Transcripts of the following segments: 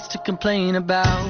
else to complain about.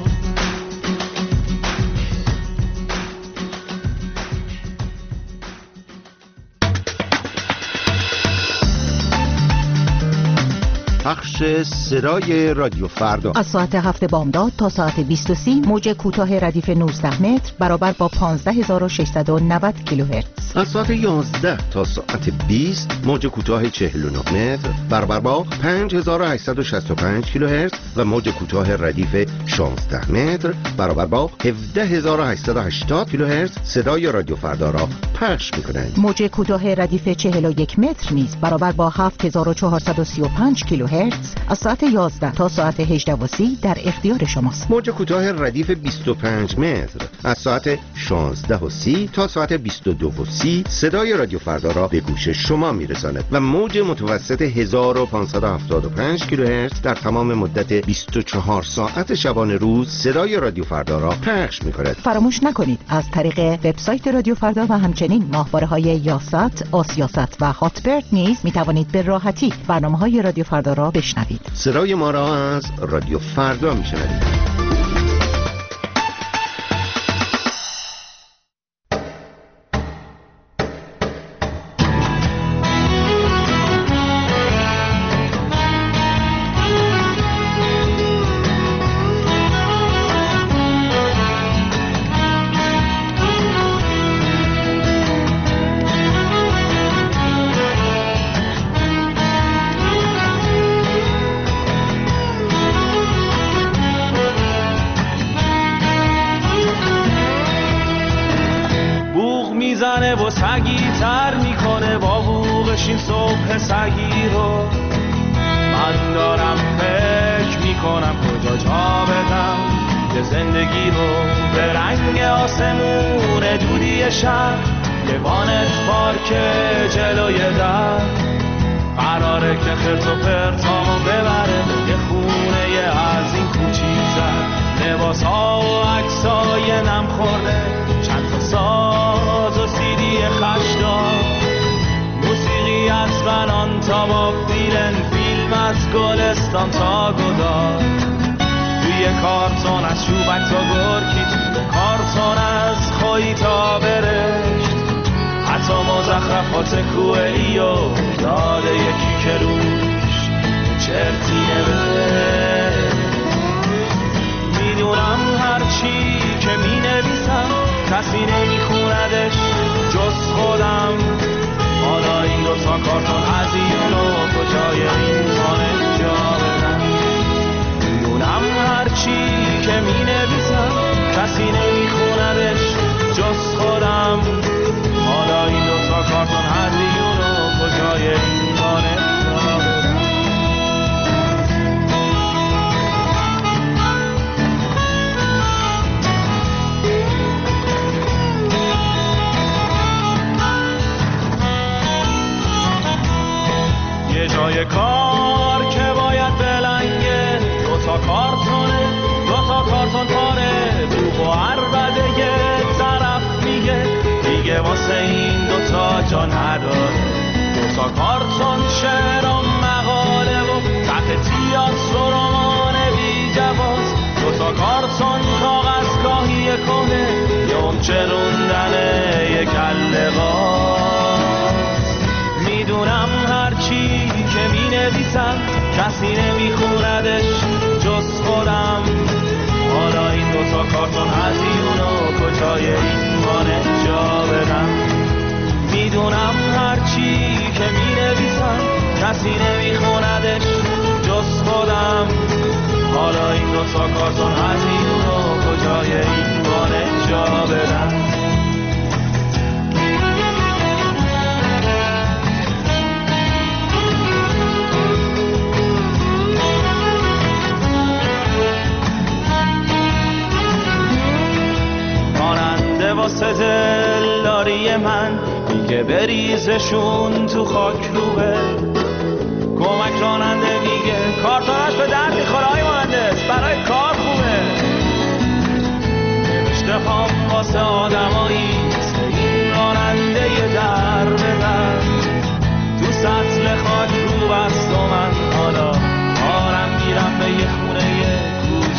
پخش صدای رادیو فردا از ساعت 7 بامداد تا ساعت 20:30 موج کوتاه ردیف 19 متر برابر با 15690 کیلوهرتز. از ساعت 11 تا ساعت 20 موج کوتاه 49 متر برابر با 5865 کیلوهرتز و موج کوتاه ردیف 16 متر برابر با 17880 کیلوهرتز صدای رادیو فردا را پخش می‌کنند. موج کوتاه ردیف 41 متر نیز برابر با 7435 کیلوهرتز از ساعت 11 تا ساعت 18:30 در اختیار شماست. موج کوتاه ردیف 25 متر از ساعت 16:30 تا ساعت 22:30 صدای رادیو فردا را به گوش شما میرساند و موج متوسط 1575 کیلوهرتز در تمام مدت 24 ساعت شبانه روز صدای رادیو فردا را پخش می‌کند. فراموش نکنید از طریق وبسایت رادیو فردا و همچنین ماهواره‌های یاست، آسیاست و هاتبرد نیز می‌توانید به راحتی برنامه‌های رادیو فردا را بشنوید. صدای ما را از رادیو فردا میشنوید. و سگی تر میکنه با بوغش این صبح سگی رو. من دارم فکر میکنم کجا جا بدم که زندگی رو به رنگ آسمون دودی شهر یه وانت پارک جلوی در قراره که خرت و پرتامو ببره یه خونه یه از این کوچیک‌تر. لباس ها و عکسای نم خورده چند تا ساز و سیدی خشدار موسیقی از بنان تا با دیلن فیلم از گلستان تا گدار توی کارتون از چوبک تا گرکی توی کارتون از خویی تا برشت حتی مزخرفات کوهی و داده یکی که روش چرتی نوشت. میدونم هرچی که می نویسم کسی نمیخوندش جز خودم. حالا این دوتا کارتون هزینو کجای این خانه جا بدم. میدونم هرچی که می نویسم کسی نمیخوندش جز خودم. حالا این دوتا کارتون هزینو کجای این خانه جا بدم. جای کار که باید بلنگه دوتا کارتون پاره دوغ و عربده یه طرف میگه دیگه واسه این دوتا جا نداره. دوتا کارتون شعر و مقاله و تحتیات و رمان بی جواز. دوتا کارتون کاغذ گاهی کنه یا اون چروندنه یه کله باز. میدونم هرچی که می نویسم کسی نمیخوندش جز خودم. حالا این دوتا کارتون هزینو کجای این خانه جا بدم. میدونم هرچی که می نویسم کسی نمیخوندش جز خودم. حالا این دوتا کارتون هزینو کجای این خانه جا بدم. واسه دلداری من میگه بریزشون تو خاک روبه. کمک راننده میگه کارتونش به درد میخوره های مهندس برای کار خوبه. نوشته هم واسه آدمایی این راننده یه در ببر تو سطل خاک رو بست و من حالا آرم میرم به یه خونه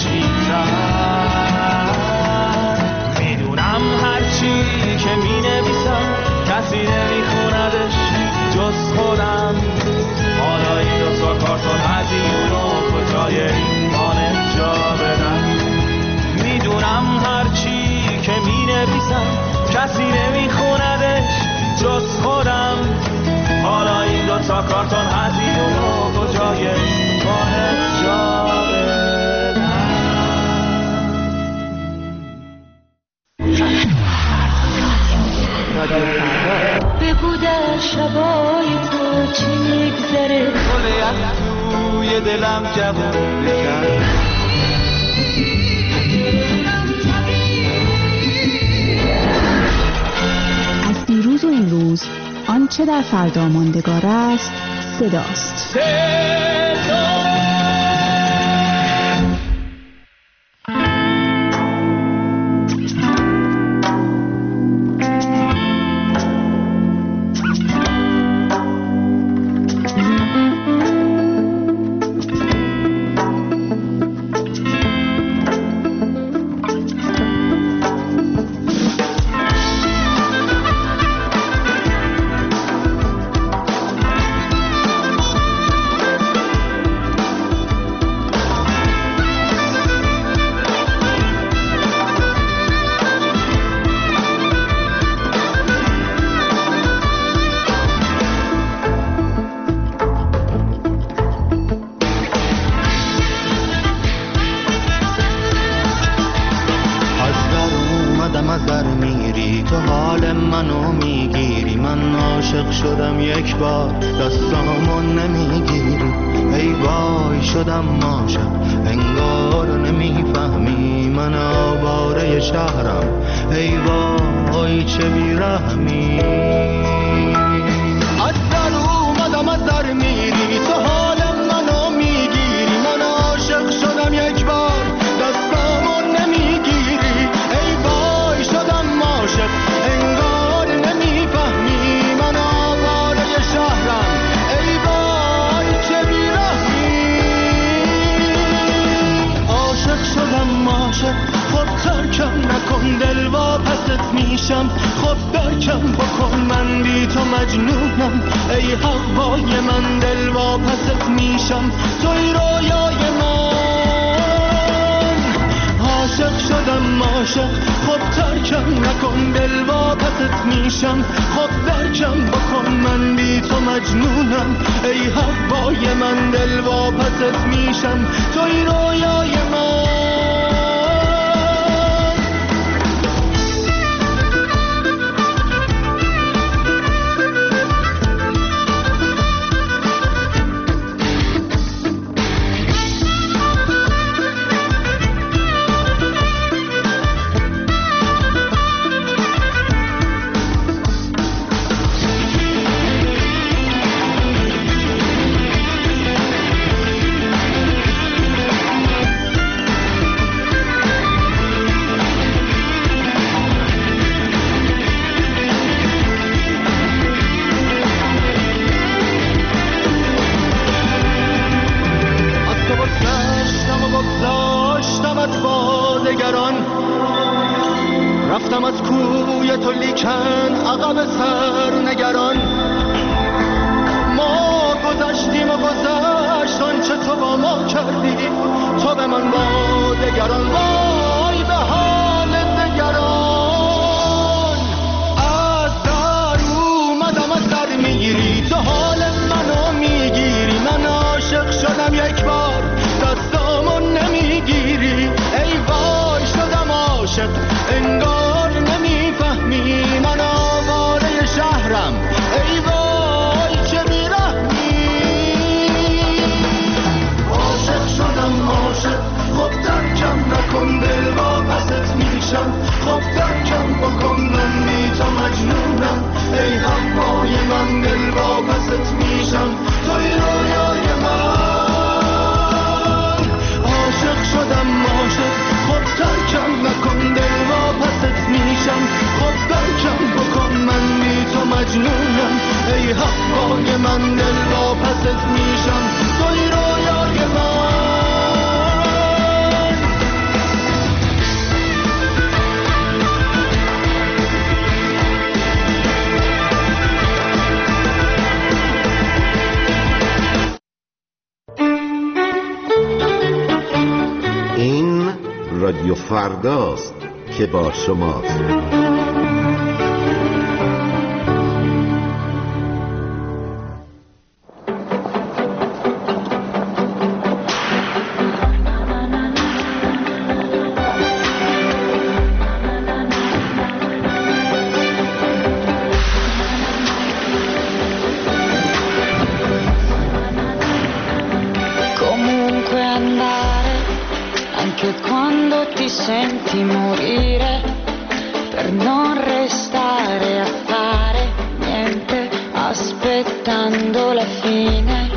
فردا. بگو در شبای تو چی میگذره، گل از توی دلم جوون کرد. از دیروز و امروز آنچه در فردا ماندگار است صداست. رادیو فرداست که با شماست. senti morire per non restare a fare niente, aspettando la fine.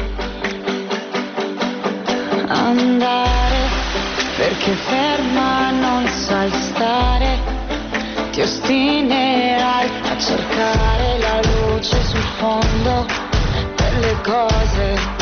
Andare perché ferma non sai stare, ti ostinerai a cercare la luce sul fondo delle cose